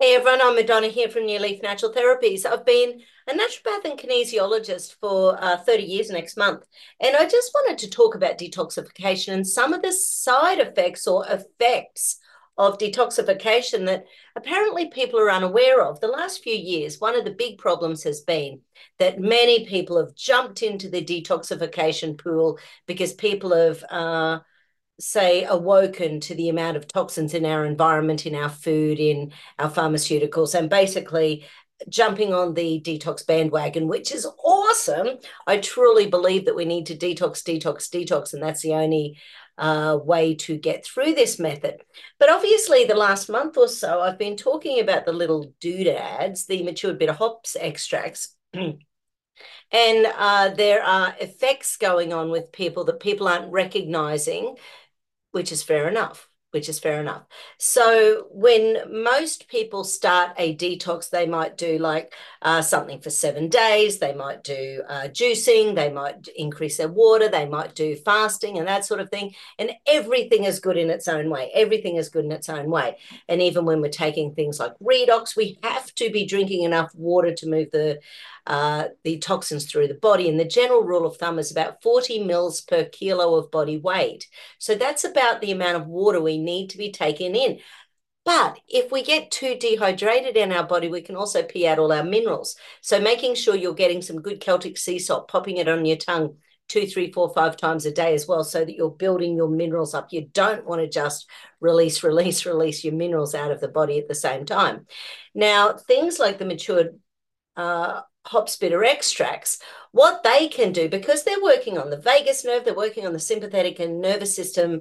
Hey everyone, I'm Madonna here from New Leaf Natural Therapies. I've been a naturopath and kinesiologist for 30 years next month, and I just wanted to talk about detoxification and some of the side effects or effects of detoxification that apparently people are unaware of. The last few years, one of the big problems has been that many people have jumped into the detoxification pool because people have say, awoken to the amount of toxins in our environment, in our food, in our pharmaceuticals, and basically jumping on the detox bandwagon, which is awesome. I truly believe that we need to detox, detox, detox, and that's the only way to get through this method. But obviously, the last month or so, I've been talking about the little doodads, the matured bitter hops extracts. And there are effects going on with people that people aren't recognizing, which is fair enough. Which is fair enough. So when most people start a detox, they might do like something for 7 days. They might do juicing. They might increase their water. They might do fasting and that sort of thing. And everything is good in its own way. Everything is good in its own way. And even when we're taking things like redox, we have to be drinking enough water to move the toxins through the body. And the general rule of thumb is about 40 mils per kilo of body weight. So that's about the amount of water we need to be taken in. But if we get too dehydrated in our body, we can also pee out all our minerals. So making sure you're getting some good Celtic sea salt, popping it on your tongue 2, 3, 4, 5 times a day as well, so that you're building your minerals up. You don't want to just release your minerals out of the body at the same time. Now, things like the matured hops bitter extracts, what they can do, because they're working on the vagus nerve, they're working on the sympathetic nervous system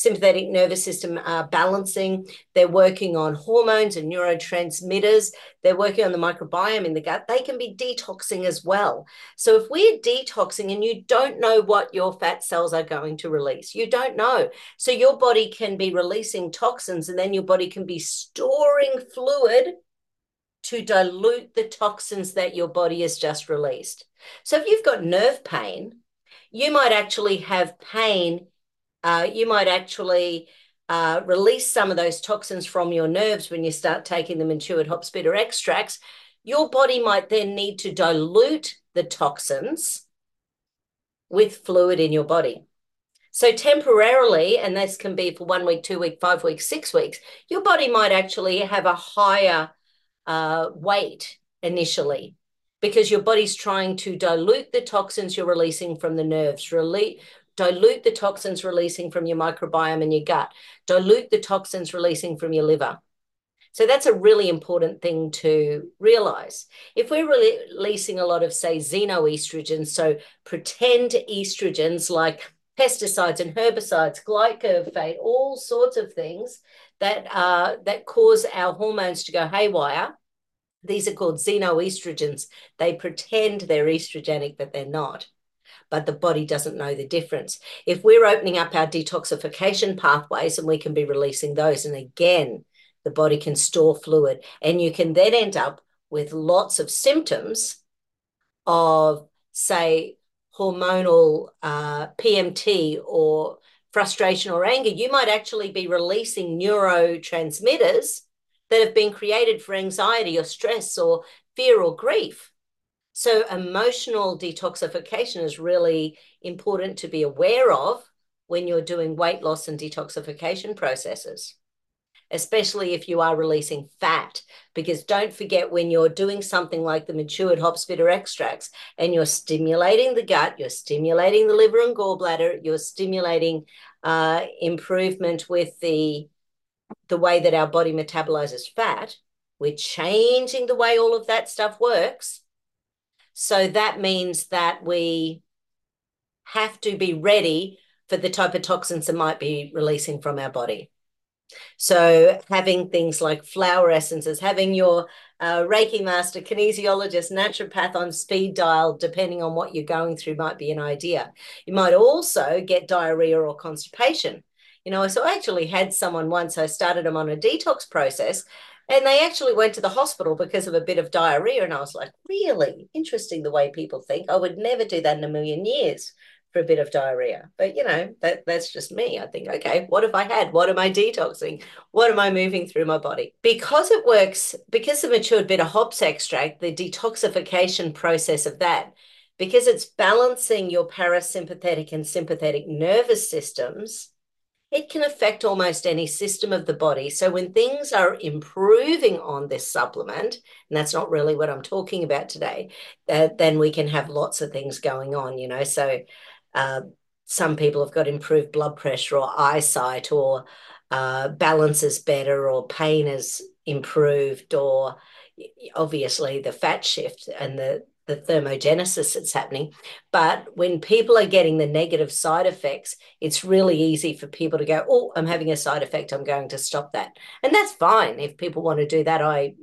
balancing, they're working on hormones and neurotransmitters, they're working on the microbiome in the gut, they can be detoxing as well. So if we're detoxing and you don't know what your fat cells are going to release, you don't know. So your body can be releasing toxins and then your body can be storing fluid to dilute the toxins that your body has just released. So if you've got nerve pain, you might actually have pain. You might actually release some of those toxins from your nerves when you start taking the matured hops bitter extracts. Your body might then need to dilute the toxins with fluid in your body. So temporarily, and this can be for 1 week, 2 week, 5 weeks, 6 weeks, your body might actually have a higher weight initially because your body's trying to dilute the toxins you're releasing from the nerves, dilute the toxins releasing from your microbiome in your gut, dilute the toxins releasing from your liver. So that's a really important thing to realize. If we're releasing a lot of, say, xenoestrogens, so pretend estrogens like pesticides and herbicides, glyphosate, all sorts of things that cause our hormones to go haywire. These are called xenoestrogens. They pretend they're estrogenic, but they're not. But the body doesn't know the difference. If we're opening up our detoxification pathways and we can be releasing those, and again, the body can store fluid, and you can then end up with lots of symptoms of, say, hormonal PMT or frustration or anger. You might actually be releasing neurotransmitters that have been created for anxiety or stress or fear or grief. So emotional detoxification is really important to be aware of when you're doing weight loss and detoxification processes, especially if you are releasing fat. Because don't forget, when you're doing something like the matured hops bitter extracts and you're stimulating the gut, you're stimulating the liver and gallbladder, you're stimulating improvement with the way that our body metabolizes fat, we're changing the way all of that stuff works. So that means that we have to be ready for the type of toxins that might be releasing from our body. So having things like flower essences, having your Reiki master, kinesiologist, naturopath on speed dial, depending on what you're going through, might be an idea. You might also get diarrhea or constipation. So I actually had someone once, I started them on a detox process, and they actually went to the hospital because of a bit of diarrhea. And I was like, really interesting the way people think. I would never do that in a million years. for a bit of diarrhea. But that's just me. I think, okay, what have I had? What am I detoxing? What am I moving through my body? Because it works, because the matured bitter hops extract, the detoxification process of that, because it's balancing your parasympathetic and sympathetic nervous systems, it can affect almost any system of the body. So when things are improving on this supplement, and that's not really what I'm talking about today, then we can have lots of things going on. So uh, some people have got improved blood pressure or eyesight, or balance is better, or pain is improved, or obviously the fat shift and the thermogenesis that's happening. But when people are getting the negative side effects, it's really easy for people to go, oh, I'm having a side effect, I'm going to stop that. And that's fine if people want to do that.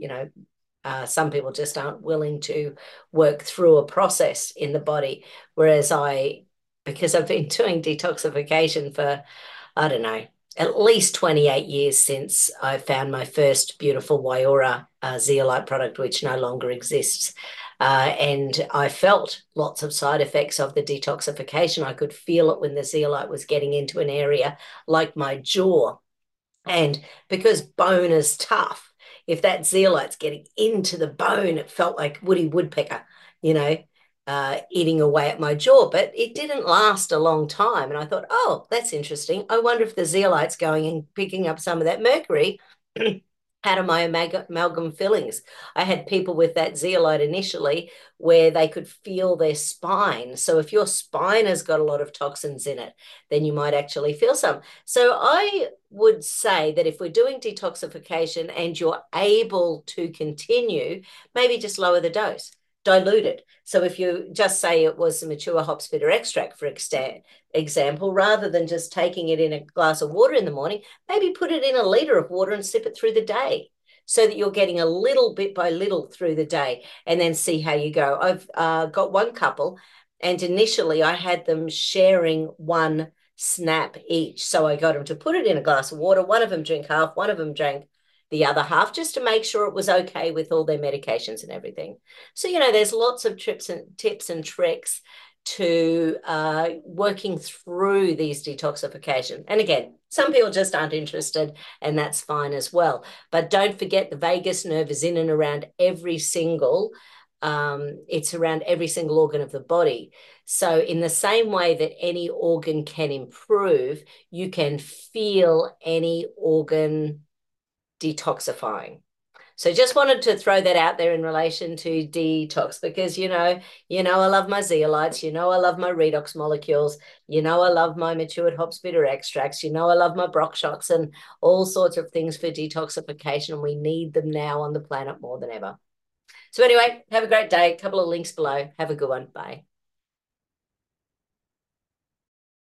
Some people just aren't willing to work through a process in the body. Whereas because I've been doing detoxification for, I don't know, at least 28 years since I found my first beautiful Waiora zeolite product, which no longer exists. And I felt lots of side effects of the detoxification. I could feel it when the zeolite was getting into an area like my jaw. And because bone is tough, if that zeolite's getting into the bone, it felt like Woody Woodpecker, you know, eating away at my jaw. But it didn't last a long time. And I thought, oh, that's interesting. I wonder if the zeolite's going and picking up some of that mercury out of my amalgam fillings. I had people with that zeolite initially where they could feel their spine. So if your spine has got a lot of toxins in it, then you might actually feel some. So I would say that if we're doing detoxification and you're able to continue, maybe just lower the dose, dilute it. So if you just say it was a mature hops bitter extract, for example, rather than just taking it in a glass of water in the morning, maybe put it in a liter of water and sip it through the day, so that you're getting a little bit by little through the day, and then see how you go. I've got one couple, and initially I had them sharing one snap each. So I got them to put it in a glass of water. One of them drank half, one of them drank the other half, just to make sure it was okay with all their medications and everything. So, there's lots of tips and tricks to working through these detoxification. And again, some people just aren't interested, and that's fine as well. But don't forget, the vagus nerve is in and around it's around every single organ of the body. So in the same way that any organ can improve, you can feel any organ detoxifying. So just wanted to throw that out there in relation to detox, because I love my zeolites, I love my redox molecules, I love my matured hops bitter extracts, I love my Brock shots and all sorts of things for detoxification, and we need them now on the planet more than ever. So anyway, have a great day. A couple of links below. Have a good one. Bye.